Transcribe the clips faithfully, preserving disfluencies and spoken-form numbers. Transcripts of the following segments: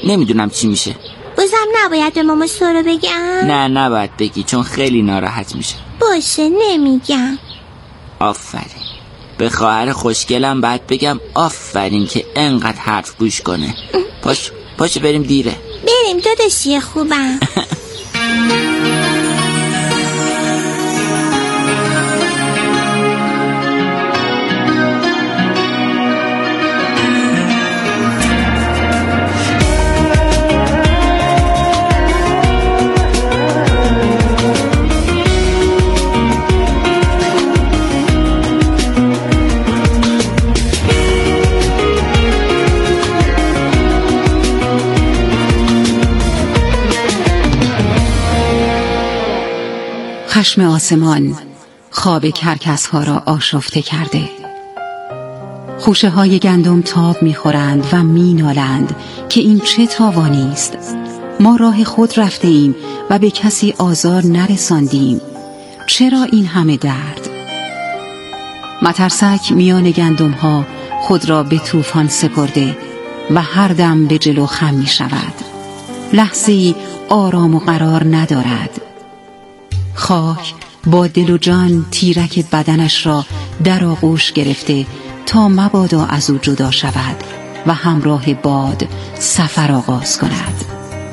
نمیدونم چی میشه. بازم نباید به ماما سارا بگم؟ نه نباید بگی چون خیلی ناراحت میشه. باشه نمیگم. آفرین. به خواهر خوشگلم باید بگم آفرین که انقدر حرف گوش کنه. پاش پاش بریم دیره. بریم داداشی خوبم. خشم آسمان خواب کرکس ها را آشفته کرده. خوشه های گندم تاب میخورند و مینالند که این چه تاوانی است. ما راه خود رفته ایم و به کسی آزار نرساندیم. چرا این همه درد؟ مترسک میان گندم ها خود را به طوفان سپرده و هر دم به جلو خم می شود. لحظه‌ای آرام و قرار ندارد. خاک با دل و جان تیرک بدنش را در آغوش گرفته تا مبادا از او جدا شود و همراه باد سفر آغاز کند.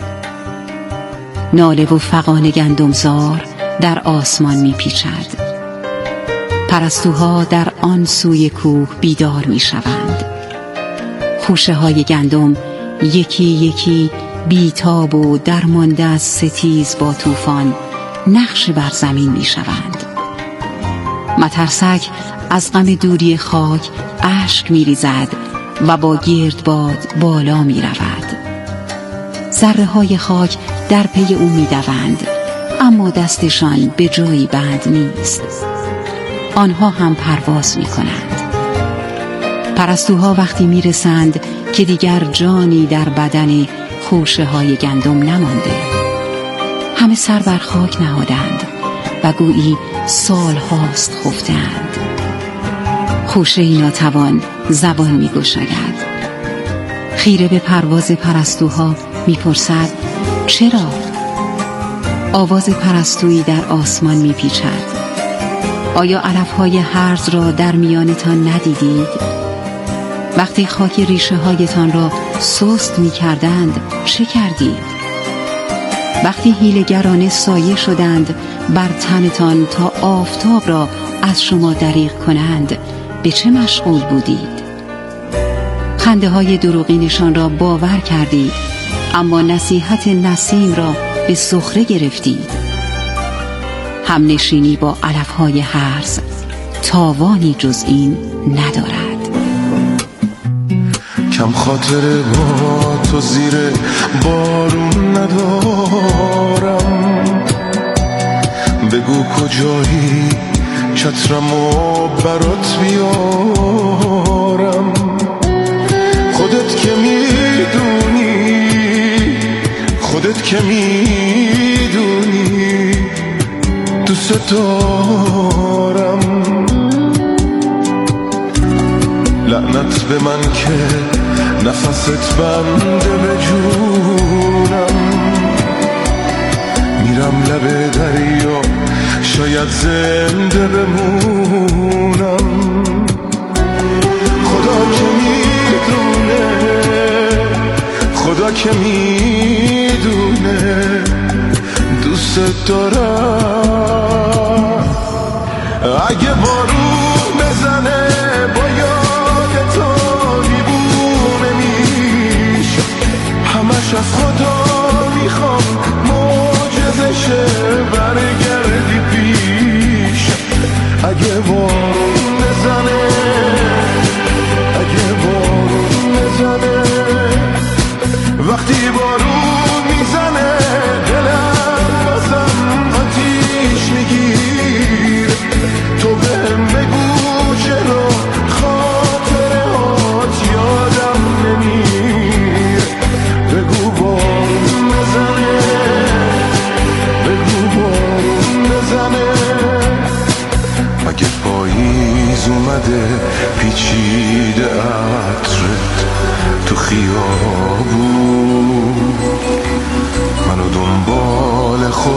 ناله و فغان گندمزار در آسمان می پیچد. پرستوها در آن سوی کوه بیدار می شوند. خوشه های گندم یکی یکی بیتاب و درمانده از ستیز با طوفان نقش بر زمین می شوند. مترسک از غم دوری خاک اشک می ریزد و با گردباد بالا می رود. ذره های خاک در پی او می دوند، اما دستشان به جایی بند نیست. آنها هم پرواز می کنند. پرستوها وقتی می رسند که دیگر جانی در بدن خوشه های گندم نمانده. همه سر بر خاک نهادند و گویی سال هاست خفتند. خوشه ای ناتوان زبان می گشاید. خیره به پرواز پرستوها می پرسد چرا؟ آواز پرستویی در آسمان می پیچد. آیا علفهای هرز را در میانتان ندیدید؟ وقتی خاک ریشه هایتان را سست می کردند چه کردید؟ وقتی حیله‌گرانه سایه شدند بر تنتان تا آفتاب را از شما دریغ کنند به چه مشغول بودید؟ خنده های دروغینشان را باور کردید، اما نصیحت نسیم را به سخره گرفتید. هم نشینی با علفهای هرز تاوانی جز این ندارد. کم خاطر با تو زیر بارون ندارم، بگو کجایی چترمو برات بیارم. خودت که میدونی خودت که میدونی دوست دارم. لعنت به من که نفست بنده به جونم. میرم لب دریا شاید زنده بمونم. خدا که میدونه خدا که میدونه دوست دارم. اگه بارون بزنه با یاد تو دیوونه میشه، همش از خدا میخوام معجزه شه برگردی پیش. اگه بارون بزنه اگه بارون بزنه وقتی بارون میزنه دلم بازم آتیش میگیر. تو بهم بگو چرا خاطره هات یادم نمیر. بگو بارون بزنه بگو بارون بزنه. اگه پایی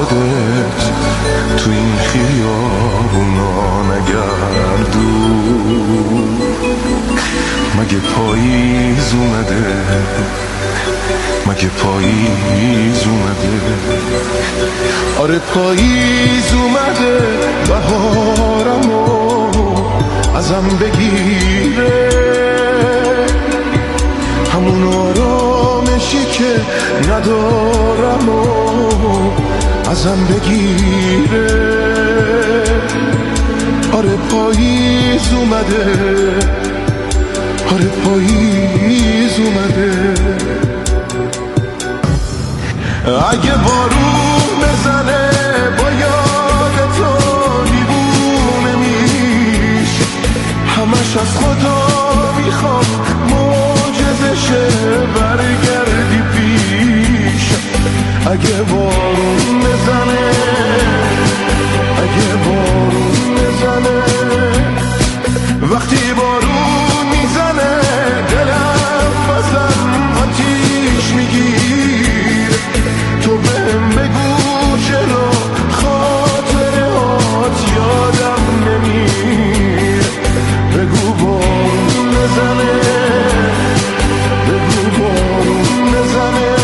خودت تو این خیابونا نگردون. مگه پاییز اومده، مگه پاییز اومده، آره پاییز اومده، بهارمو ازم بگیره، همون آرامشی که ندارم و ازم بگیره. آره پاییز اومده، آره پاییز اومده. اگه بارون بزنه با یاد تو دیوونه میشه، همش از خدا میخوام معجزشه برگردی پیش. اگه بارون بزنه، اگه بارون بزنه، وقتی بارون میزنه دلم بازم آتیش میگیره. تو بهم بگو چرا خاطره هات یادم نمیره. بگو بارون بزنه، بگو بارون بزنه.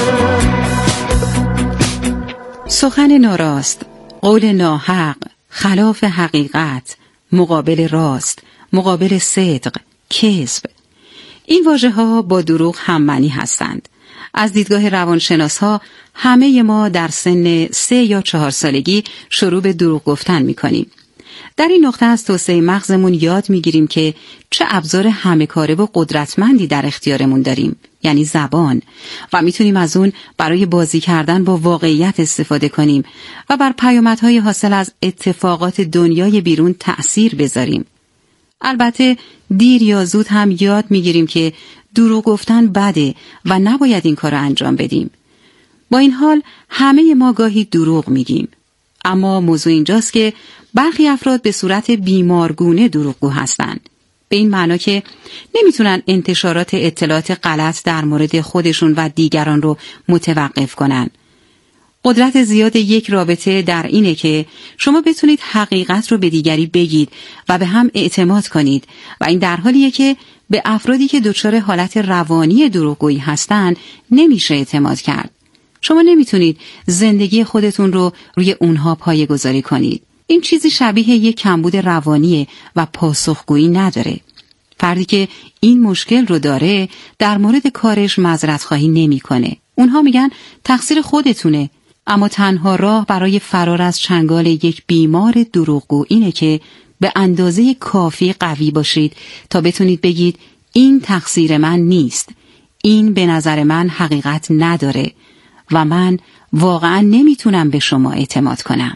سخن ناراست، قول ناحق، خلاف حقیقت، مقابل راست، مقابل صدق، کذب. این واژه ها با دروغ هم معنی هستند. از دیدگاه روانشناس ها همه ما در سن سه یا چهار سالگی شروع به دروغ گفتن می کنیم. در این نقطه از توسعه مغزمون یاد می گیریم که چه ابزار همه کاره و قدرتمندی در اختیارمون داریم، یعنی زبان، و میتونیم از اون برای بازی کردن با واقعیت استفاده کنیم و بر پیامدهای حاصل از اتفاقات دنیای بیرون تأثیر بذاریم. البته دیر یا زود هم یاد میگیریم که دروغ گفتن بده و نباید این کار رو انجام بدیم. با این حال همه ما گاهی دروغ میگیم. اما موضوع اینجاست که برخی افراد به صورت بیمارگونه دروغگو هستند. به این معنا که نمیتونن انتشارات اطلاعات غلط در مورد خودشون و دیگران رو متوقف کنن. قدرت زیاد یک رابطه در اینه که شما بتونید حقیقت رو به دیگری بگید و به هم اعتماد کنید، و این در حالیه که به افرادی که دچار حالت روانی دروغگویی هستن نمیشه اعتماد کرد. شما نمیتونید زندگی خودتون رو روی اونها پایه‌گذاری کنید. این چیزی شبیه یک کمبود روانیه و پاسخگویی نداره. فردی که این مشکل رو داره در مورد کارش معذرت خواهی نمی‌کنه. اونها میگن تقصیر خودتونه، اما تنها راه برای فرار از چنگال یک بیمار دروغگو اینه که به اندازه کافی قوی باشید تا بتونید بگید این تقصیر من نیست، این به نظر من حقیقت نداره و من واقعا نمیتونم به شما اعتماد کنم.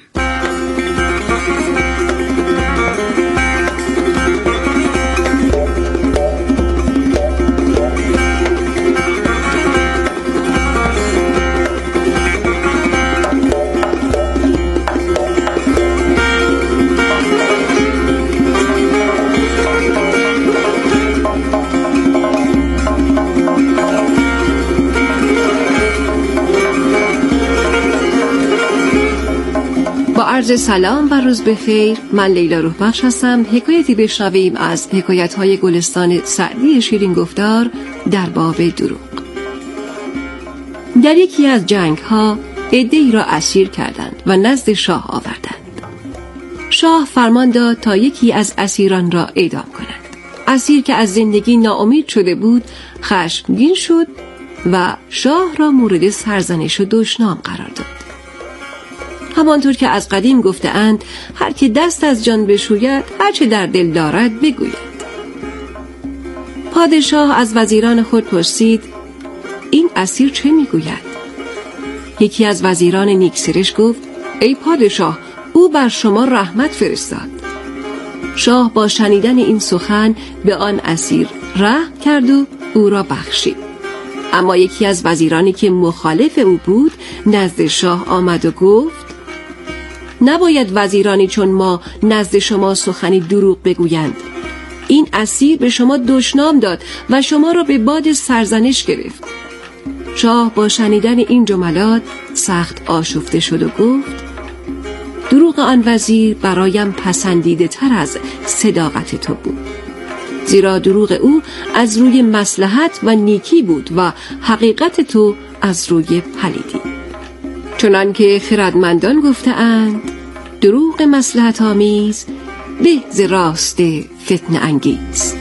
عرض سلام و روز بخیر. من لیلا روحبخش هستم. حکایتی بشنویم از حکایت‌های گلستان سعدی شیرین گفتار در باب دروغ. در یکی از جنگ‌ها عده‌ای را اسیر کردند و نزد شاه آوردند. شاه فرمان داد تا یکی از اسیران را اعدام کنند. اسیر که از زندگی ناامید شده بود خشمگین شد و شاه را مورد سرزنش و دشنام قرار داد. همانطور که از قدیم گفته اند هر که دست از جان بشوید هر چه در دل دارد بگوید. پادشاه از وزیران خود پرسید این اسیر چه میگوید؟ یکی از وزیران نیکسرش گفت ای پادشاه، او بر شما رحمت فرستاد. شاه با شنیدن این سخن به آن اسیر رحم کرد و او را بخشید. اما یکی از وزیرانی که مخالف او بود نزد شاه آمد و گفت نباید وزیرانی چون ما نزد شما سخنی دروغ بگویند. این اسیر به شما دشنام داد و شما را به باد سرزنش گرفت. شاه با شنیدن این جملات سخت آشفته شد و گفت دروغ آن وزیر برایم پسندیده تر از صداقت تو بود، زیرا دروغ او از روی مصلحت و نیکی بود و حقیقت تو از روی پلیدی. چنان که خردمندان گفته‌اند دروغ مصلحت آمیز به ز راست فتنه انگیز.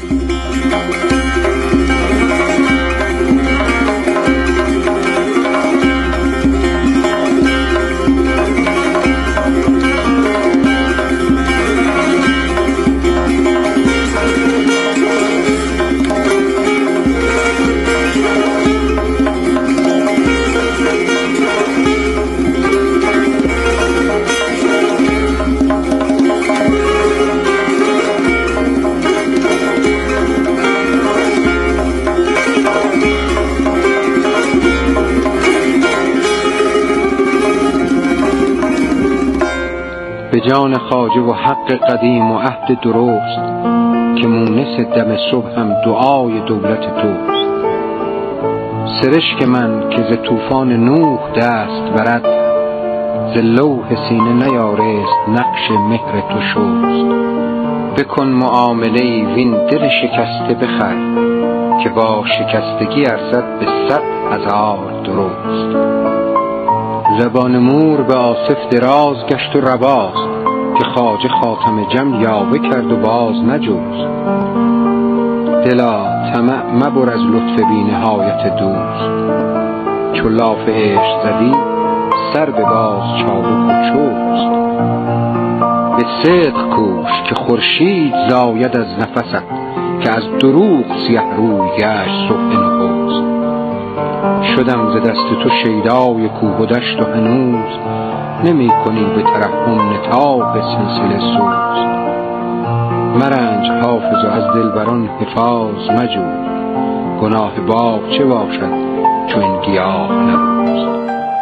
به جان خواجه و حق قدیم و عهد درست که مونس دم صبح هم دعای دولت توست. سرشک من که ز طوفان نوح دست برد، ز لوح سینه نیارست نقش مهر تو شست. بکن معامله وین دل شکسته بخر، که با شکستگی ارزد به صد هزار درست. زبان مور به آصف دراز گشت و رواست، که خواجه خاتم جم یاوه کرد و باز نجوست. دلا طمع مبر از لطف بی نهایت دوست، چو لاف عشق زدی سر به باز چابک و چوست. به صدق کوش که خورشید زاید از نفست، که از دروغ سیه روی گشت صبح نخست. شدم ز دست تو شیدای کوه و دشت و هنوز، نمی کنی به ترحم نتاب سلسله سوز. مرنج حافظ و از دلبران حفاظ مجو، گناه باغ چه باشد چو این گیاه نبوست.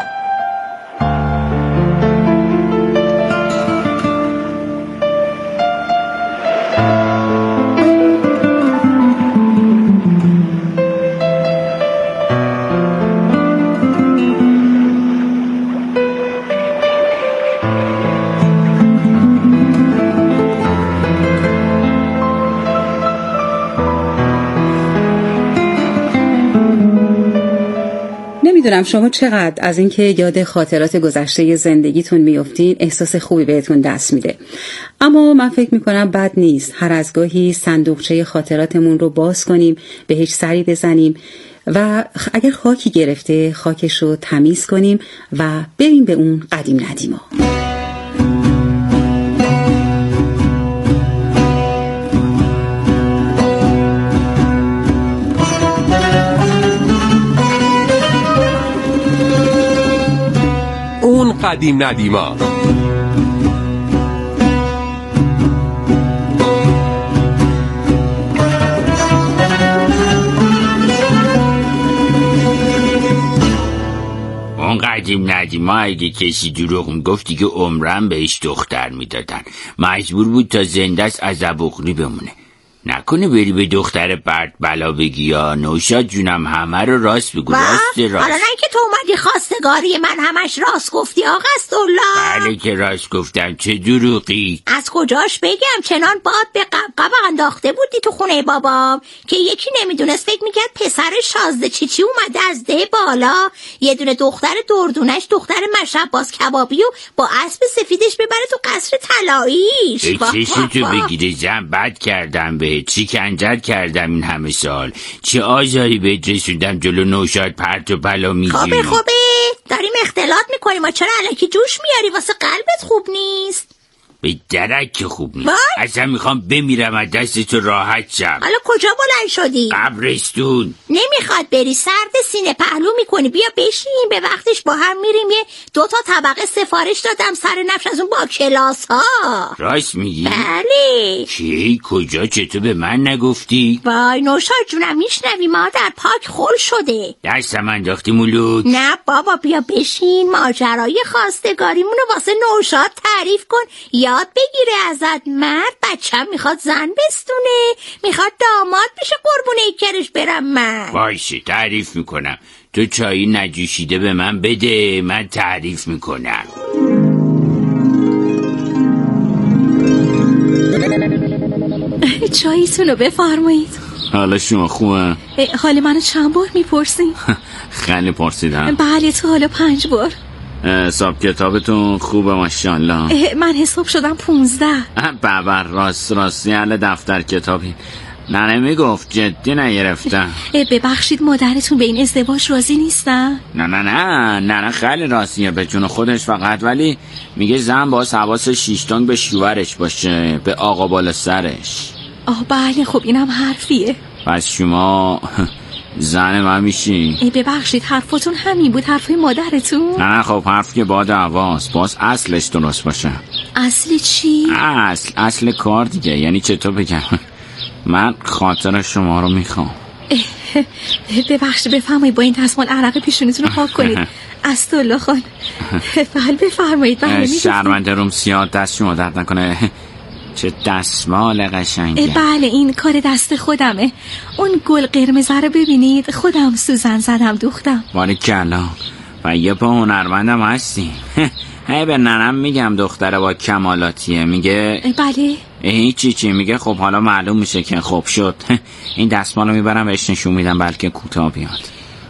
نمیدونم شما چقدر از اینکه یاد خاطرات گذشته زندگیتون میافتین احساس خوبی بهتون دست میده، اما من فکر میکنم بد نیست هر از گاهی صندوقچه خاطراتمون رو باز کنیم، بهش سری بزنیم و اگر خاکی گرفته خاکش رو تمیز کنیم و بریم به اون قدیم ندیما. قدیم ندیما. اون قدیم ندیما اگه کسی دروغ میگفت که عمرم بهش دختر میدادن، مجبور بود تا زنده است عذاب اغلی بمونه. نکنه بری به دختر برد بلا بگی یا نوشاد جونم همه رو راست بگو. راست راست. حالا نه که تو اومدی خواستگاری من همش راست گفتی آقا استولا. بله که راست گفتم، چه دروغی. از کجاش بگم؟ چنان باد به قبقب انداخته بودی تو خونه بابام که یکی نمیدونست، فکر میکرد پسر شازده چیچی اومده از ده بالا یه دونه دختر دردونش دختر مشرب باز کبابی و با اسب سفیدش ببره تو قصر طلاییش. چشم تو بگیره زن، بد کردم به چی کنجد کردم این همه سال، چه آزاری بهت رسوندم جلو نوشاد پرت و پلا میگی. خوبه خوبه داریم اختلاط میکنیم و چرا الکی جوش میاری؟ واسه قلبت خوب نیست؟ به درک که خوب نیست. اصلا میخوام بمیرم از دست تو راحت شم. حالا کجا بلند شدی؟ قبرستون. نمیخواد بری، سرد سینه پهلو میکنی. بیا بشین، به وقتش با هم میریم. یه دوتا طبقه سفارش دادم سر نفش از اون با کلاس ها. راست میگی؟ بله. کی؟ کجا؟ چطور به من نگفتی؟ وای نوشاد جونم میشنوی مادر پاک خل شده. دستم انداختی مولود؟ نه بابا بیا بشین، ماجرای خواستگاریمونو واسه نوشاد تعریف کن، یاد بگیره ازت. مرد بچم میخواد زن بستونه، میخواد داماد بشه، قربونه کرش برم من. باشه تعریف میکنم، تو چایی نجوشیده به من بده، من تعریف میکنم. چایتون رو بفرمایید. حالا شما خوبه؟ حال منو چند بار میپرسین؟ خیلی پرسیدم. بله تو حالا پنج بار. حساب کتابتون خوبه ماشاءالله. من حساب شدم پونزده. بابا راست راستی اهل دفتر کتابی. نه نمیگفت جدی نگرفتم. ببخشید مادرتون به این ازدواج راضی نیستن؟ نه نه نه نه نه خیلی راستیه به جون خودش فقط، ولی میگه زن باز حواس شیشتانگ به شوهرش باشه، به آقا بالا سرش. آه بله خب اینم حرفیه. پس شما زن من میشی؟ ببخشید حرفتون همین بود، حرفای مادرتون؟ نه نه خب حرف که با دعواست، باز اصلش درست باشه. اصل چی؟ اصل اصل کار دیگه. یعنی چطور بگم، من خاطر شما رو میخوام. ببخشید بفرمایید با این دستمال عرق پیشونیتون رو پاک کنید. استالله خان. بله بفرمایید. بله شرمنده روم سیاه، دست شما درد نکنه. چه دستمال قشنگه. بله این کار دست خودمه. اون گل قرمز رو ببینید خودم سوزن زدم دوختم. باریکلا. و یه پا هنرمندم هستی. هی به ننم میگم دختره با کمالاتیه، میگه بله هیچی چی میگه خب حالا معلوم میشه که خب شد. این دستمالو میبرم بهش نشون میدم بلکه کوتاه بیاد.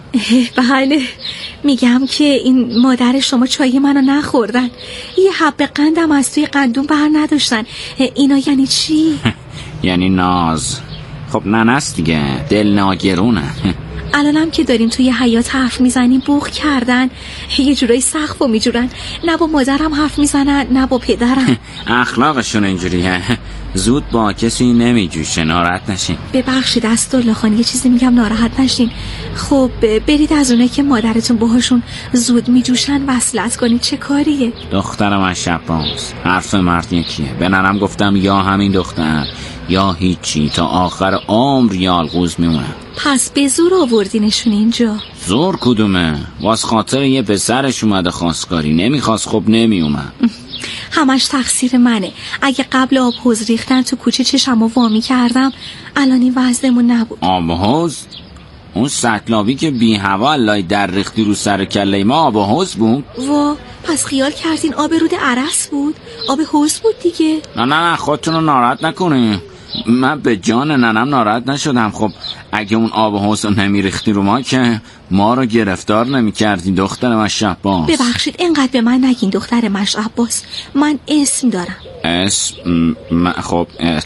بله میگم که این مادر شما چای منو نخوردن، یه حب قندم از توی قندون بر نداشتن. اینا یعنی چی؟ یعنی ناز. خب ننست دیگه، دل ناگرونه. الانم که داریم توی حیات حرف میزنیم بوق کردن، یه جورایی سقفو میجورن، نه با مادرم حرف میزنن نه با پدرم. اخلاقشون اینجوریه، زود با کسی نمیجوشه، ناراحت نشین. ببخشید استالله خان یه چیزی میگم ناراحت نشین. خب برید از اونه که مادرتون باهاشون زود میجوشن وصلت کنید. چه کاریه؟ دخترم از شباز، حرف مرد یکیه. به ننم گفتم یا همین دختر یا هیچی، تا آخر عمر یالغوز میمونم. پس به زور آوردینشون اینجا؟ زور کدومه؟ واس خاطر یه پسرش اومده خواستگاری، نمیخواست خب نمیومد. همش تقصیر منه. اگه قبل آب حوض ریختن تو کوچه چشمو وامی کردم الان این وضعمون نبود. آب حوض؟ اون سطلابی که بی هوا لای در ریختی رو سر کله ما آب حوض بود؟ وا پس خیال کردین آب رود عرس بود؟ آب حوض بود دیگه. نه نه نه خودتون رو ناراحت نکنین. من به جان ننم ناراحت نشدم. خب اگه اون آب حوض رو نمیریختی رو ما که ما رو گرفتار نمی‌کردی دختر مش عباس. ببخشید اینقدر به من نگین دختر مش عباس، من اسم دارم. اسم م... خب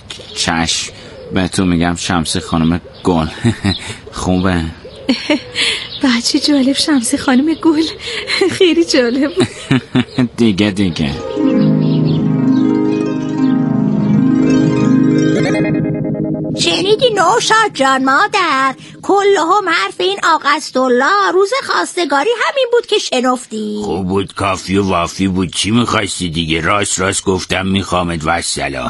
چشم به تو میگم شمسی خانم گل. خوبه؟ بچه جالب شمسی خانم گل. خیلی جالب. دیگه دیگه شنیدی نوشاد جان مادر؟ کلهم حرف این آقا استالله روز خواستگاری همین بود که شنفتی. خوب بود، کافی و وافی بود. چی میخواستی دیگه؟ راست راست گفتم میخوامت و سلام.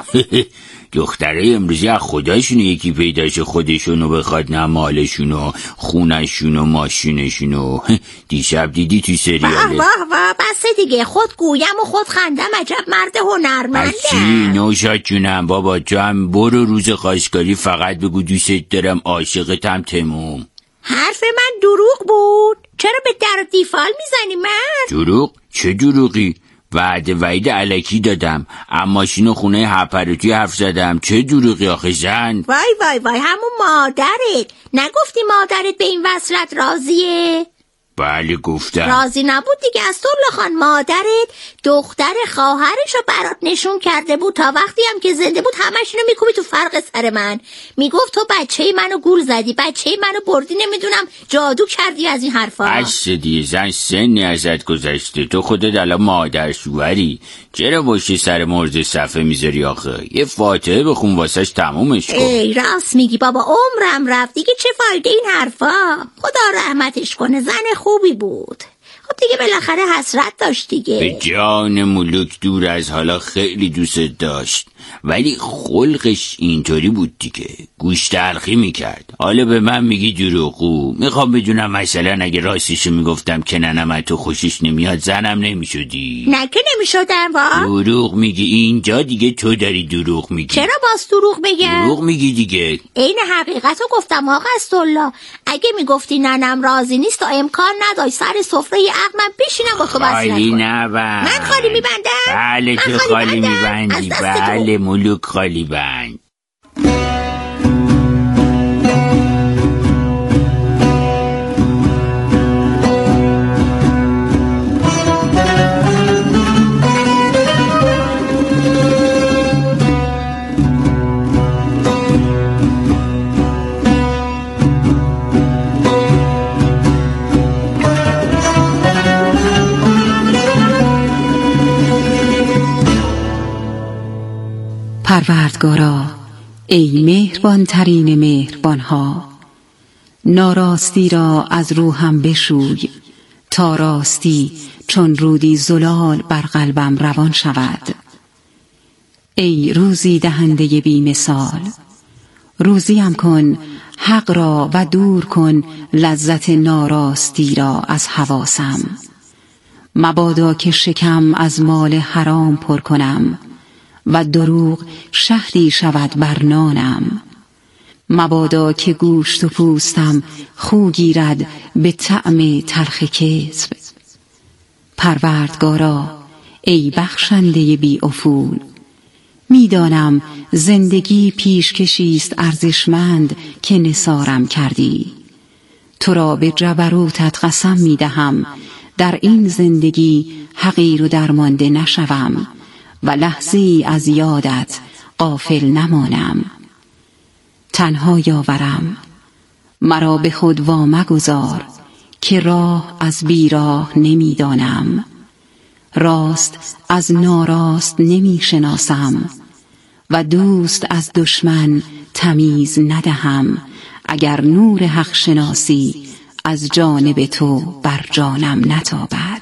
دختره امروزی از خداشون یکی پیداشه خودشونو بخواد، نه مالشونو خونشونو ماشینشونو. دیشب دیدی تو سریاله؟ واه واه واه بسه دیگه، خود گویم و خود خندم، عجب مرد هنرمنده. چی نوشاد جونم بابا، تو هم برو روز خواستگاری فقط بگو دوست دارم عاشقتم تموم. حرف من دروغ بود، چرا به در دیفال میزنی من؟ دروغ؟ چه دروغی؟ وعده وعید علکی دادم، اما ماشین خونه هپروتی حرف زدم. چه دروغی آخه زن؟ وای وای وای همون مادرت. نگفتی مادرت به این وصلت راضیه؟ بله گفتم. راضی نبود دیگه استالله خان. مادرت دختر خواهرشو برات نشون کرده بود، تا وقتی هم که زنده بود همش اینو میکوبی تو فرق سر من. میگفت تو بچه منو گول زدی، بچه منو بردی، نمیدونم جادو کردی، از این حرفا. بس دیگه زن، سنی ازت گذشته. تو خودت الان مادر شوهری، چرا باشه سر مرز صفحه میذاری آخه؟ یه فاتحه بخون واسش تمومش کن. ای راست میگی بابا، عمرم رفت دیگه، چه فایده این حرفا؟ خدا رحمتش کنه، زن خوبی بود. خب دیگه بالاخره حسرت داشت دیگه. به جان ملوک دور از حالا خیلی دوست داشت، ولی خلقش اینطوری بود دیگه، گوش تلخی میکرد. حالا به من میگی دروغو. میخوام بدونم مثلا اگه راستشو میگفتم که ننم تو خوشش نمیاد زنم نمیشدی؟ نه که نمیشدم. وا دروغ میگی. اینجا دیگه تو داری دروغ میگی. چرا باز دروغ بگم؟ دروغ میگی دیگه. این حقیقتو گفتم آقا استالله. اگه میگفتی ننم راضی نیست تا امکان نداشت سر سفره عقل من بشینم با تو وصلت کنم. خالی نبند. من خالی میبندم؟ بله تو خالی میبندی. بله ملوک خالی بند. پروردگارا ای مهربان ترین مهربانها، ناراستی را از روحم بشوی تا راستی چون رودی زلال بر قلبم روان شود. ای روزی دهنده بی مثال، روزیم کن حق را و دور کن لذت ناراستی را از حواسم. مبادا که شکم از مال حرام پر کنم و دروغ شهدی شود بر نانم. مبادا که گوشت و پوستم خو گیرد به طعم تلخ کذب. پروردگارا ای بخشنده بی افول، میدانم زندگی پیشکشی است ارزشمند که نثارم کردی. تو را به جبروتت قسم میدهم در این زندگی حقیر و درمانده نشوم و لحظه‌ای از یادت غافل نمانم. تنها یاورم مرا به خود وامگذار که راه از بیراه نمیدانم. راست از ناراست نمی شناسم و دوست از دشمن تمیز ندهم. اگر نور حق شناسی از جانب تو بر جانم نتابد.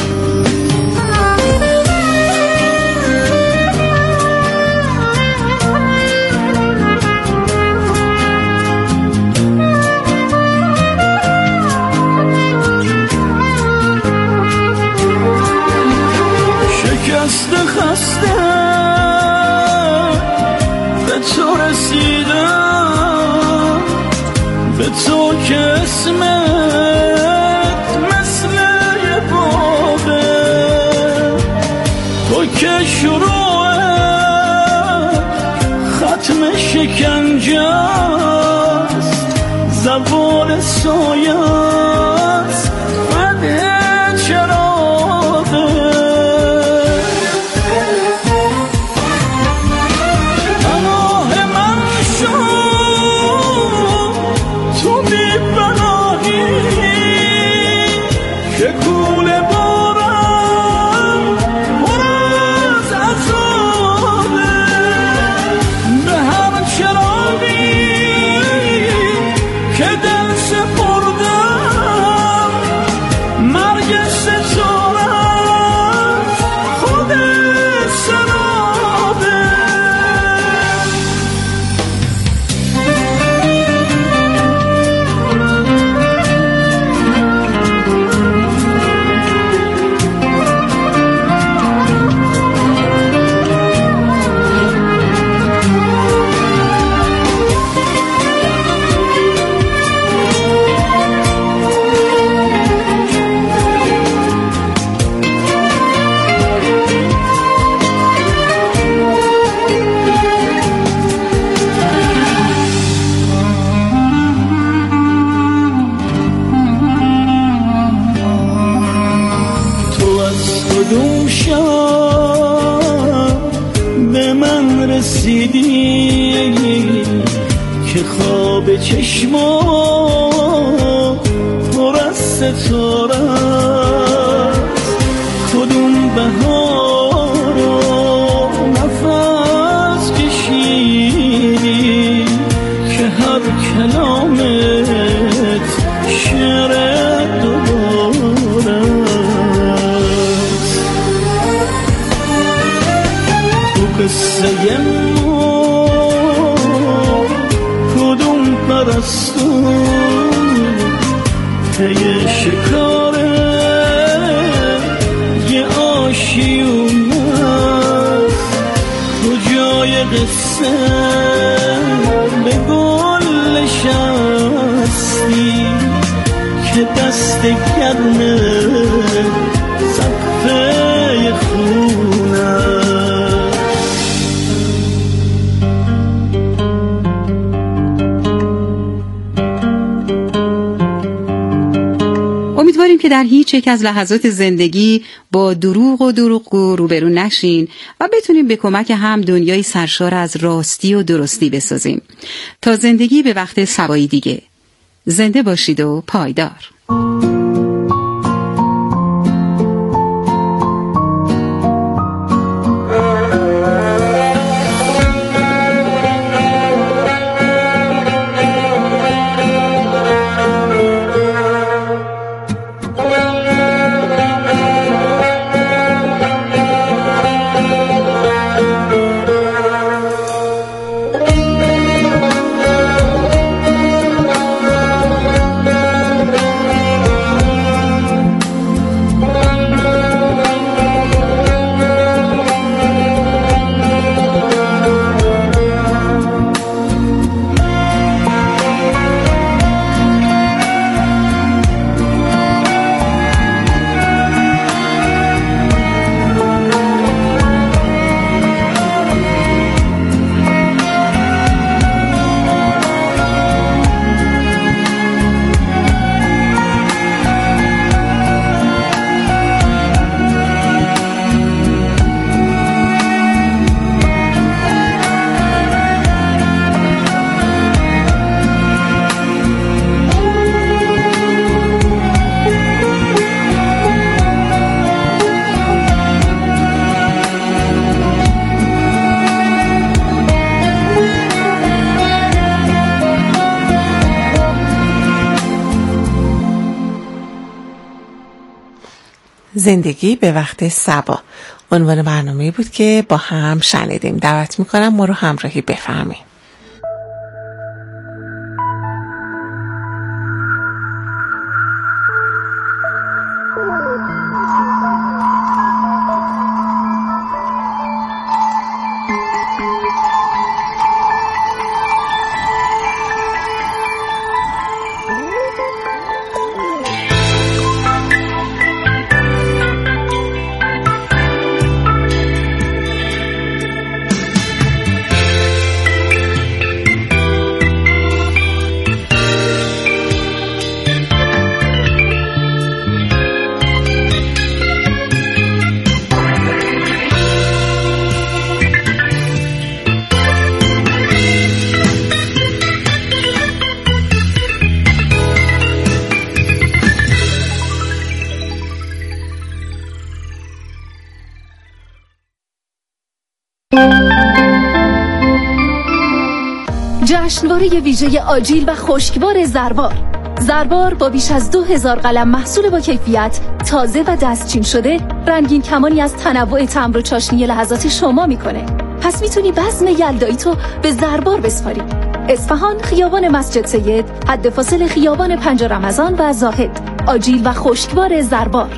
شکست خسته به تو رسیدم، به تو که اسمت مثل یه باغه، تو که شروعت ختم شکنجه است، زوال سایه است فتح چراغه. به من رسیدی که خواب چشما پر از ستاره است. کدوم بهار و نفس کشیدی که هر کلامت شعر دوباره است. تو قصه ما کدوم پرستو پی شکاره یه آشیونه است. کجای قصه به گل نشستی که دست گرم سقف خونه. امیدواریم که در هیچ یک از لحظات زندگی با دروغ و دروغگو روبرو نشین و بتونیم به کمک هم دنیای سرشار از راستی و درستی بسازیم. تا زندگی به وقت سبایی دیگه، زنده باشید و پایدار. زندگی به وقت صبا عنوان برنامه بود که با هم شنیدیم. دعوت میکنم ما رو همراهی بفرمایید. جشنواره ویژه آجیل و خشکبار زربار. زربار با بیش از دو هزار قلم محصول با کیفیت، تازه و دستچین شده، رنگین کمانی از تنوع تمبر و چاشنی لحظات شما میکنه. پس میتونی بزم یلدایی تو به زربار بسپاری. اصفهان، خیابان مسجد سید، حد فاصل خیابان پنج رمضان و زاهد. آجیل و خشکبار زربار.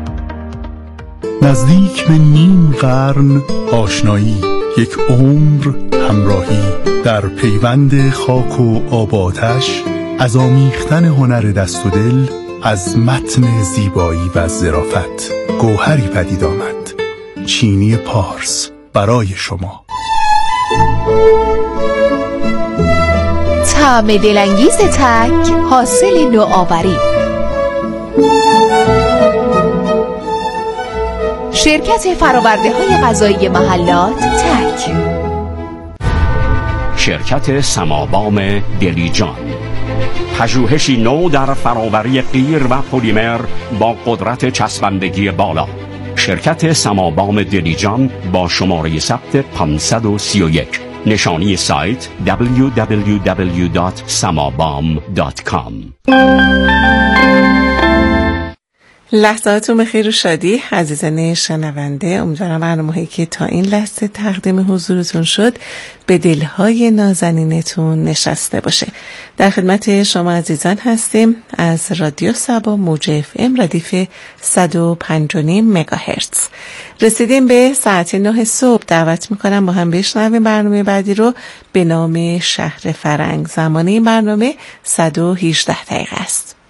نزدیک به نیم قرن آشنایی، یک عمر همراهی، در پیوند خاک و آب و آتش، از آمیختن هنر دست و دل، از متن زیبایی و ظرافت گوهری پدید آمد. چینی پارس برای شما. طعم دلانگیز تک، حاصل نوآوری. شرکت فراورده های غذایی محلات تک. شرکت سمابام دلیجان، پژوهشی نو در فراوری قیر و پلیمر با قدرت چسبندگی بالا. شرکت سمابام دلیجان با شماره ثبت پانصد و سی و یک. نشانی سایت دبلیو دبلیو دبلیو دات samabam دات کام. لحظاتون بخیر و شادی عزیزان شنونده. امیدوارم برنامه‌ای که تا این لحظه تقدیم حضورتون شد به دلهای نازنینتون نشسته باشه. در خدمت شما عزیزان هستیم از رادیو صبا موج اف ام ردیف صد و پنج و نیم مگاهرتز. رسیدیم به ساعت نه صبح. دعوت میکنم با هم بشنویم برنامه بعدی رو به نام شهر فرنگ. زمان این برنامه صد و هجده دقیقه است.